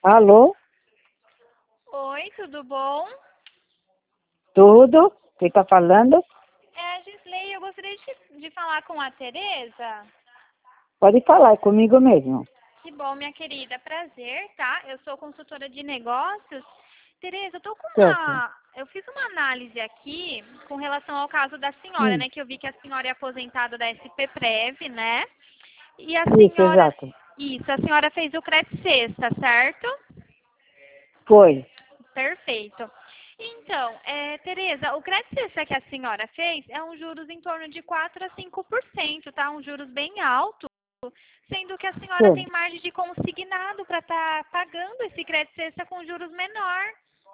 Alô? Oi, tudo bom? Tudo? Quem está falando? É a Gisley, eu gostaria de falar com a Tereza. Pode falar, é comigo mesmo. Que bom, minha querida, prazer, tá? Eu sou consultora de negócios. Tereza, Certo. eu fiz uma análise aqui com relação ao caso da senhora, Hum, né? Que eu vi que a senhora é aposentada da SP-Prev, né? E a isso, senhora, exato. isso, a senhora fez o Credit Sexta, certo? Foi. Perfeito. Então, Tereza, o crédito cesta que a senhora fez é um juros em torno de 4 a 5%, tá? Um juros bem alto, sendo que a senhora Foi. tem margem de consignado para estar pagando esse crédito cesta com juros menor,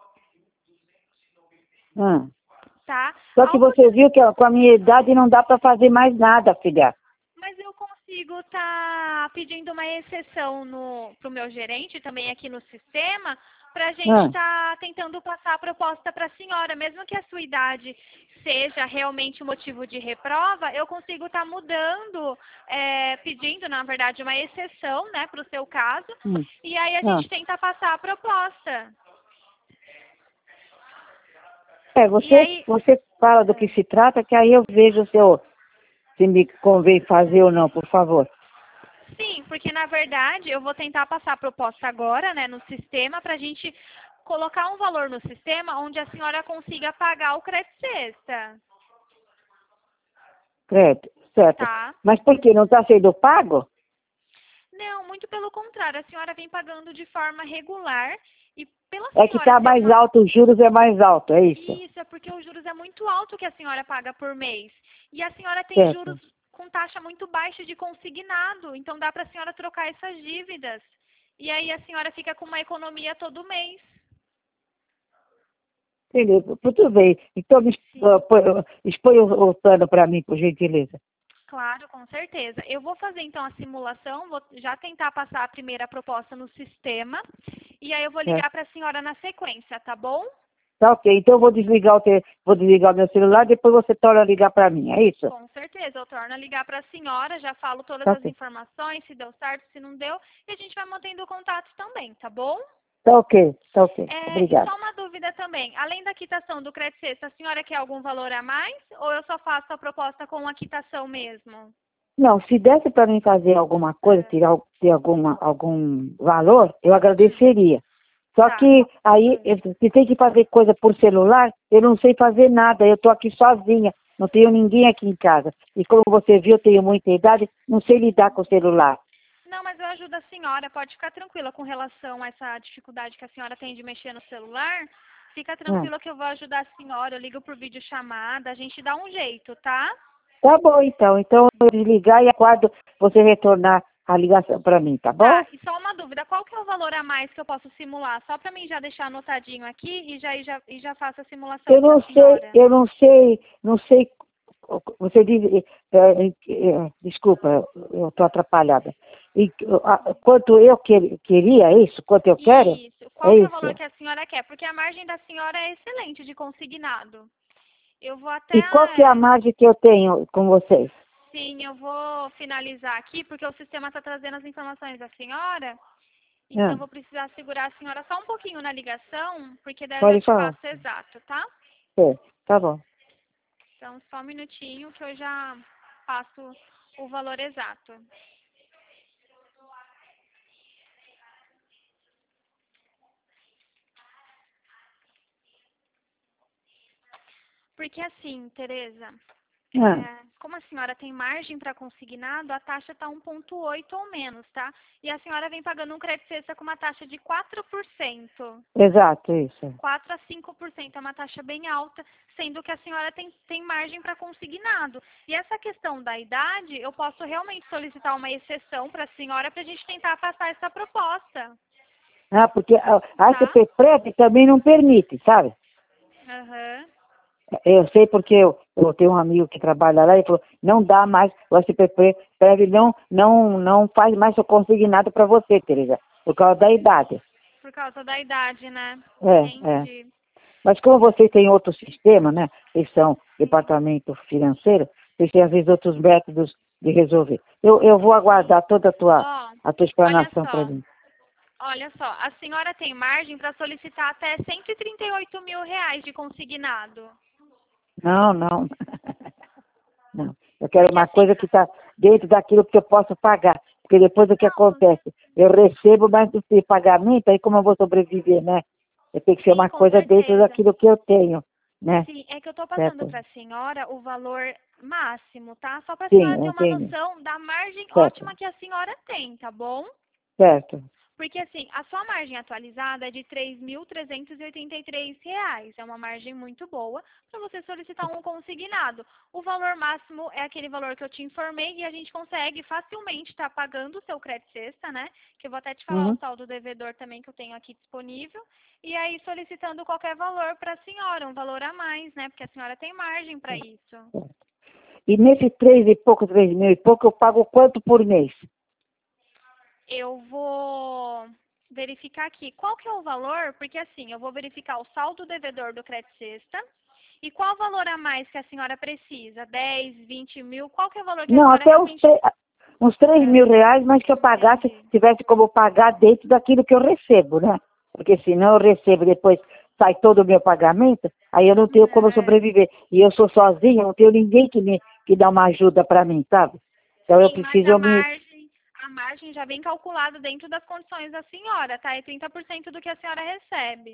Hum. tá? Só que Algo, você viu que ó, com a minha idade não dá para fazer mais nada, filha. mas eu consigo estar pedindo uma exceção para o meu gerente, também aqui no sistema, para a gente Hum. estar tentando passar a proposta para a senhora. Mesmo que a sua idade seja realmente um motivo de reprova, eu consigo estar mudando, pedindo, na verdade, uma exceção, né, para o seu caso, Hum. e aí a Hum. gente tenta passar a proposta. É, E aí, você fala do que se trata, que aí eu vejo se me convém fazer ou não, por favor. sim, porque na verdade eu vou tentar passar a proposta agora, né, no sistema, para a gente colocar um valor no sistema onde a senhora consiga pagar o crédito sexta, Certo, certo. tá? Mas por que? Não está sendo pago? Não, muito pelo contrário, a senhora vem pagando de forma regular e pela É que senhora está ser mais uma... alto, os juros é mais alto, é isso? Isso, é porque os juros é muito alto que a senhora paga por mês. E a senhora tem juros Certo. com taxa muito baixa de consignado, então dá para a senhora trocar essas dívidas. E aí a senhora fica com uma economia todo mês. Beleza, tudo bem. Então, Sim. expõe o plano para mim, por gentileza. Claro, com certeza. Eu vou fazer então a simulação, vou já tentar passar a primeira proposta no sistema e aí eu vou É. ligar para a senhora na sequência, tá bom? Tá ok. Então, eu vou desligar o meu celular, depois você torna a ligar para mim, é isso? Com certeza. Eu torno a ligar para a senhora, já falo todas Tá as ok. informações, se deu certo, se não deu, e a gente vai mantendo o contato também, tá bom? Tá ok, tá ok. E Obrigado. só uma dúvida também. Além da quitação do crédito sexto, a senhora quer algum valor a mais ou eu só faço a proposta com a quitação mesmo? Não, se desse para mim fazer alguma coisa, É. ter algum valor, eu Hum, agradeceria. Só tá. que aí, Hum. se tem que fazer coisa por celular, eu não sei fazer nada. Eu estou aqui sozinha, não tenho ninguém aqui em casa. E como você viu, eu tenho muita idade, não sei lidar com o celular. Não, mas eu ajudo a senhora. Pode ficar tranquila com relação a essa dificuldade que a senhora tem de mexer no celular. Fica Hum. tranquila que eu vou ajudar a senhora. Eu ligo por videochamada. A gente dá um jeito, tá? Tá bom, então. Então, eu vou desligar e aguardo você retornar a ligação para mim, tá bom? Tá, e só uma dúvida. Qual que é o valor a mais que eu posso simular? Só para mim já deixar anotadinho aqui e já faço a simulação Eu para a não sei, senhora. eu não sei. Você diz, desculpa, eu estou atrapalhada. E, quanto eu queria, é isso? Quanto eu quero? Isso. É Qual que é o valor isso. que a senhora quer? Porque a margem da senhora é excelente de consignado. Eu vou E qual que é a até... margem que eu tenho com vocês? Sim, eu vou finalizar aqui, porque o sistema está trazendo as informações da senhora. Então, eu Ah, vou precisar segurar a senhora só um pouquinho na ligação, porque daí eu já pode te falar. passo exato, tá? É, tá bom. Então, só um minutinho que eu já passo o valor exato. Porque assim, Tereza, Ah, como a senhora tem margem para consignado, a taxa está 1,8 ou menos, tá? E a senhora vem pagando um crédito sexta com uma taxa de 4%. exato, isso. 4 a 5% é uma taxa bem alta, sendo que a senhora tem margem para consignado. E essa questão da idade, eu posso realmente solicitar uma exceção para a senhora para a gente tentar passar essa proposta, Ah, porque a tá? ACP Prep também não permite, sabe? Aham. Eu sei porque eu tenho um amigo que trabalha lá e falou, não dá mais, o SPP Prev não faz mais o consignado para você, Teresa, por causa da idade. Por causa da idade, né? É. Entendi. Mas como vocês têm outro sistema, né? Eles são departamento financeiro, vocês têm às vezes outros métodos de resolver. Eu vou Sim. aguardar toda Ó, a tua olha explanação para só. mim. Olha só, a senhora tem margem para solicitar até R$ 138.000 de consignado. Não, não. Não. Eu quero Porque uma assim, coisa que está dentro daquilo que eu posso pagar. Porque depois o que não, acontece? Eu recebo, mas não tem pagamento, aí como eu vou sobreviver, né? Eu tenho que ser sim, uma com coisa dentro certeza. daquilo que eu tenho, né? Sim, é que eu estou passando Certo? para a senhora o valor máximo, tá? Só para a Sim, senhora eu ter uma entendi. noção da margem Certo, ótima que a senhora tem, tá bom? certo. Porque assim, a sua margem atualizada é de R$ 3.383. É uma margem muito boa para você solicitar um consignado. O valor máximo é aquele valor que eu te informei e a gente consegue facilmente estar pagando o seu crédito cesta, né? Que eu vou até te falar o Uhum. saldo devedor também que eu tenho aqui disponível. E aí solicitando qualquer valor para a senhora, um valor a mais, né? Porque a senhora tem margem para isso. E nesse 3 e pouco, eu pago quanto por mês? Eu vou verificar aqui qual que é o valor, porque assim, eu vou verificar o saldo devedor do crédito cesta e qual o valor a mais que a senhora precisa, 10, 20 mil, qual que é o valor que a Não, senhora até realmente... uns 3.000 reais, mas que eu pagasse, Entendi. tivesse como pagar dentro daquilo que eu recebo, né? Porque senão eu recebo, depois sai todo o meu pagamento, aí eu não tenho como É, sobreviver. E eu sou sozinha, não tenho ninguém que dá uma ajuda para mim, sabe? Então eu sim, mas preciso a margem já vem calculada dentro das condições da senhora, tá? É 30% do que a senhora recebe.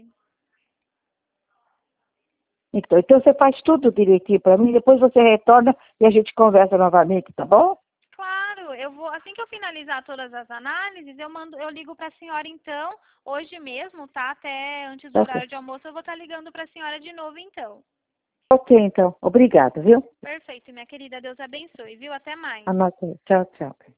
Então você faz tudo direitinho para mim, depois você retorna e a gente conversa novamente, tá bom? Claro, eu vou, assim que eu finalizar todas as análises, eu ligo para a senhora então, hoje mesmo, tá? Até antes do Tá horário certo. de almoço, eu vou estar ligando para a senhora de novo então. Ok, então. Obrigada, viu? Perfeito, minha querida, Deus abençoe, viu? Até mais. Anota aí. Tchau, tchau.